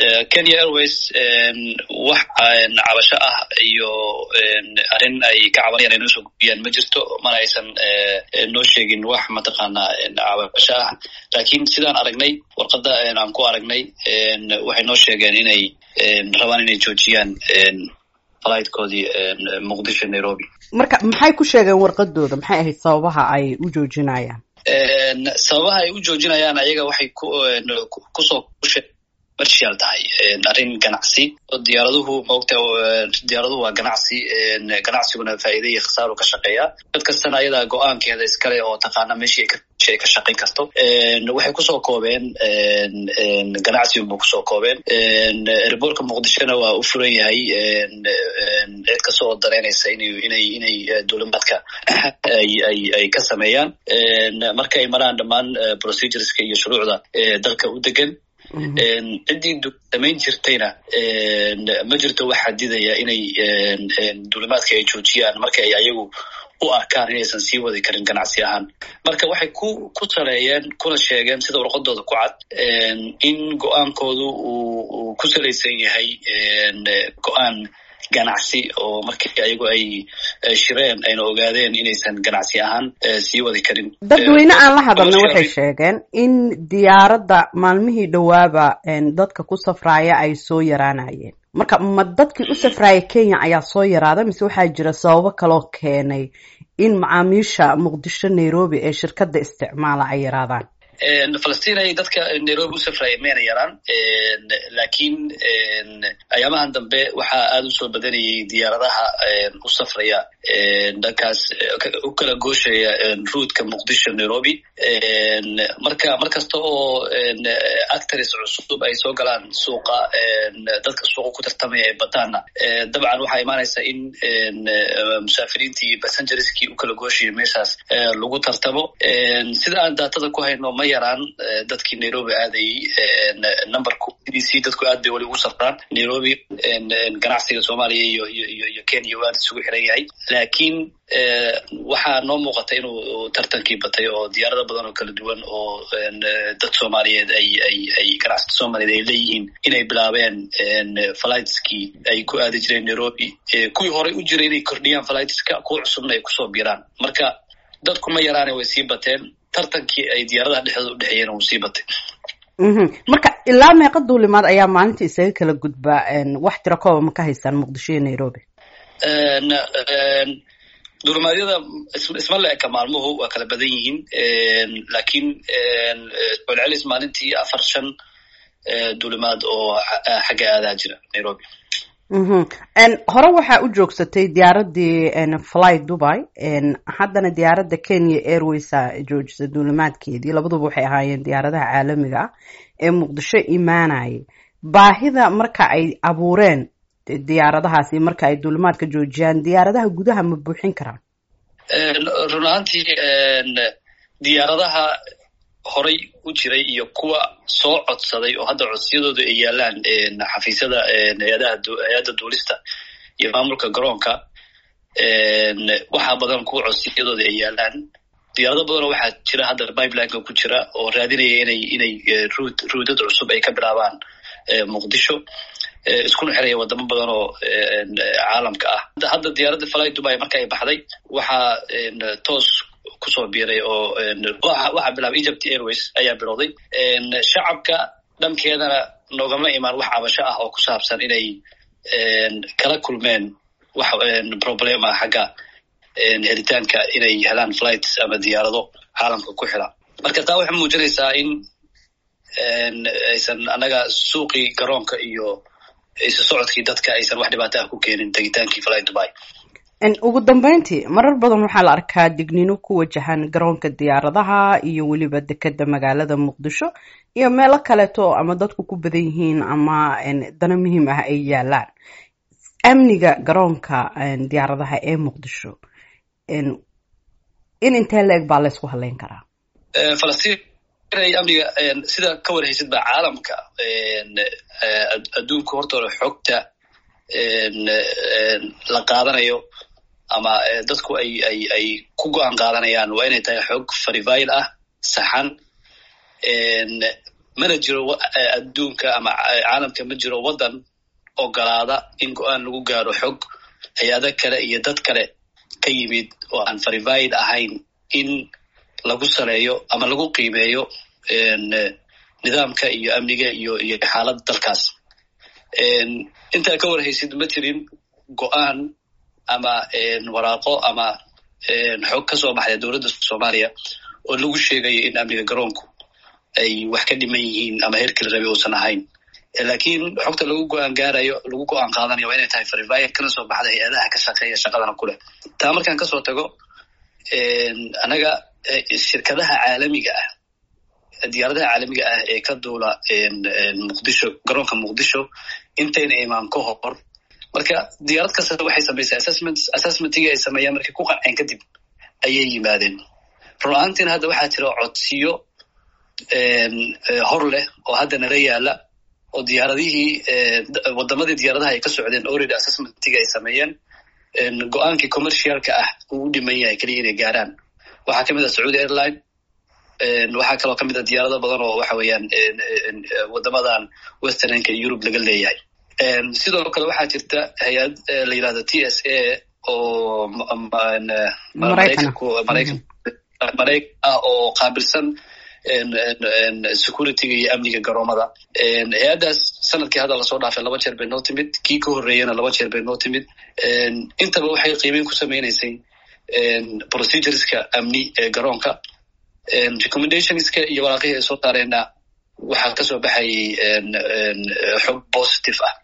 Kenya Airways wax cabasho ah iyo arrin ay ka cabanayaan inay soo gudbiyaan ma jirto, mana aysan noo sheegin wax mataqaanaa cabasho ah. Laakiin sidaan aragnay warqadda aan ku aragnay waxay noo sheegeen inay rabaan inay joojiyaan flightkoodii Muqdisho Nairobi. Marka maxay ku sheegeen warqadooda? Maxay ahayd sababaha ay u joojinayaan? Sababaha ay u joojinayaan ayaga waxay ku soo commercial tahay arrin ganacsi oo diyaaraduhu diyaaraduhu waa ganacsi, ganacsiguna faa'iido iyo khasaaro ka shaqeeya. Dad kastana ayada go'aankeeda iskale oo taqaana meeshii ay ka shaqayn karto. Waxay kusoo koobeen ganacsigu buu kusoo koobeen. Airportka Muqdishona waa u furan yahay cid kasta oo dareynaysa inay duulimaadka ay ka sameeyaan marka ay maraan dhammaan procedureska iyo shuruucda dalka u degan. ciddii samayn jirtayna ma jirto wax xadidaya inay duulimaadka ay joojiyaan marka ay ayagu u arkaan inaysan sii wadi karin ganacsi ahaan. Marka waxay ku saleeyeen kuna sheegeen sida warqadooda ku cad in go'aankoodu uu ku salaysan yahay go'aan ganacsi oo markii ayagu ay shireen ayna ogaadeen inaysan ganacsi ahaan sii wadi karin. Dadweyne aan la hadalna waxay sheegeen in diyaaradda maalmihii dhawaaba dadka ku safraya ay soo yaraanayeen. Marka ma dadkii u safraya Kenya ayaa soo yaraaday mise waxaa jira sababo kale oo keenay in macaamiisha Muqdisho Nairobi ee shirkadda isticmaala ay yaraadaan? Falastiin ay dadka Nairobi u safraya meena yaraan, laakiin ayaamahan dambe waxaa aad u soo badanayay diyaaradaha u safraya dhankaas u kala gooshaya ruutka Muqdisho Nairobi. Markasta oo actors cusub ay soo galaan suuqa, dadka suuqa ku tartamaya ay bataana dabcan waxaa imaanaysa in musaafiriintii passengerskii u kala gooshaya meeshaas lagu tartamo. Sida aan daatada ku hayno ma yaraan dadkii Nairobi aadayay, numberku CDC dadku aad bay wali ugu safraan Nairobi. Ganacsiga Soomaaliya iyo Kenya waa isugu xiran yahay, laakiin waxaa noo muuqata inuu tartankii batay oo diyaarado badan oo kala duwan oo dad Soomaaliyeed ay ganacsiga Soomaaliyeed ay leeyihiin inay bilaabeen flightskii ay ku aadi jireen Nairobi. Kuwii hore u jiray inay kordhiyaan flightska, kuwa cusubna ay kusoo biiraan. Marka dadku ma yaraane way sii bateen, tartankii ay diyaaradaha dhexdooda u dhexeeyeen wuu sii batay. Marka ilaa meeqa duulimaad ayaa maalintii isaga kala gudbaa? Wax tiro kooba ma ka haystaan Muqdisho iyo Nairobi? duulimaadyada isma la eka maalmuhu waa kala badan yihiin, laakiin celcelis maalintii 4-5 duulimaad oo xagga aadaa jira Nairobi. hore waxaa u joogsatay diyaaradii Fly Dubai, haddana diyaaradda Kenya Airways joojisay duulimaadkeedii. labaduba waxay ahaayeen diyaaradaha caalamiga ah ee Muqdisho imaanayay. Baahida marka ay abuureen diyaaradahaasi marka ay duulimaadka joojiyaan, diyaaradaha gudaha ma buuxin karaan? Run ahaantii diyaaradaha horay u jiray iyo kuwa soo codsaday oo hadda codsiyadooda ay yaalaan xafiisyada hay-adda duulista iyo maamulka garoonka, waxaa badan kuwa codsiyadooda ay yaalaan. diyaarado badanoo waxaa jira hadda pipelineka ku jira oo raadinaya inay ruudad cusub ay ka bilaabaan Muqdisho, iskuna xiraya wadamo badan oo caalamka ah. Hadda diyaaradda Fly Dubai marka ay baxday waxaa toos kusoo biiray oo waxaa bilaabay Egypt Airways ayaa bilowday. Shacabka dhankeedana noogama imaan wax cabasho ah oo ku saabsan inay kala kulmeen wax problem ah xagga helitaanka inay helaan flights ama diyaarado caalamka ku xira. Marka taa waxay muujinaysaa in aysan anaga suuqii garoonka iyo isu socodkii dadka aysan wax dhibaato ah ku keenin tegitaankii Fly Dubai. ugu dambeyntii marar badan waxaa la arkaa digniino ku wajahan garoonka diyaaradaha iyo weliba dekedda magaalada Muqdisho iyo meelo kaleeto ama dadku ku badan yihiin ama dana muhiim ah ay yaalaan. Amniga garoonka diyaaradaha ee Muqdisho in intee leeg baa la isku haleyn karaa? Falastiin amniga sida ka warhaysid baa caalamka adduunka hortooda xogta la qaadanayo ama dadku ay ku go'aan qaadanayaan waa inay tahay xog verified ah, saxan, mana jiro adduunka ama caalamka ma jiro waddan ogolaada in go-aan lagu gaaro xog hay-ado kale iyo dad kale ka yimid oo aan verified ahayn in lagu saleeyo ama lagu qiimeeyo nidaamka iyo amniga iyo xaaladda dalkaas. intaa ka warhaysid ma jirin go-aan ama waraaqo ama xog ka soo baxday dowladda Soomaaliya oo lagu sheegayo in amniga garoonku ay wax ka dhiman yihiin ama heerkii la rabay uusan ahayn. laakiin xogta lagu go-aan gaarayo lagu go-aan qaadanayo waa inay tahay verified kana soo baxda hay-adaha ka shaqeeya shaqadana ku leh. taa markaan kasoo tago anaga shirkadaha caalamiga ah diyaaradaha caalamiga ah ee ka duula muqdisho garoonka muqdisho intayna imaan ka hor marka diyaarad kasta waxay samaysay assessmentigii ay sameeyaan markay ku qanceen kadib ayay yimaadeen. run ahaantiina hadda waxaa jira codsiyo hor leh oo hadda nala yaala oo diyaaradihii wadamadii diyaaradaha ay ka socdeen already assessmentigii ay sameeyeen go-aankii commercialka ah uu u dhiman yahay keliya inay gaaraan. waxaa kamid ah Saudi Airline, waxaa kaloo kamid ah diyaarado badan oo waxa weeyaan wadamadan westernka Europe laga leeyahay. sidoo kale waxaa jirta hay-ad la yidhahdo TSA oo maraykan oo qaabilsan securityga iyo amniga garoomada. hay-addaas sanadkii hadda lasoo dhaafay 2 jeer bay noo timid, kii ka horreeyana 2 jeer bay noo timid. intaba waxay qiimeyn ku sameynaysay procedureska amni ee garoonka. recommendationska iyo waraaqihii ay soo saareenna waxaa kasoo baxay xog positive ah.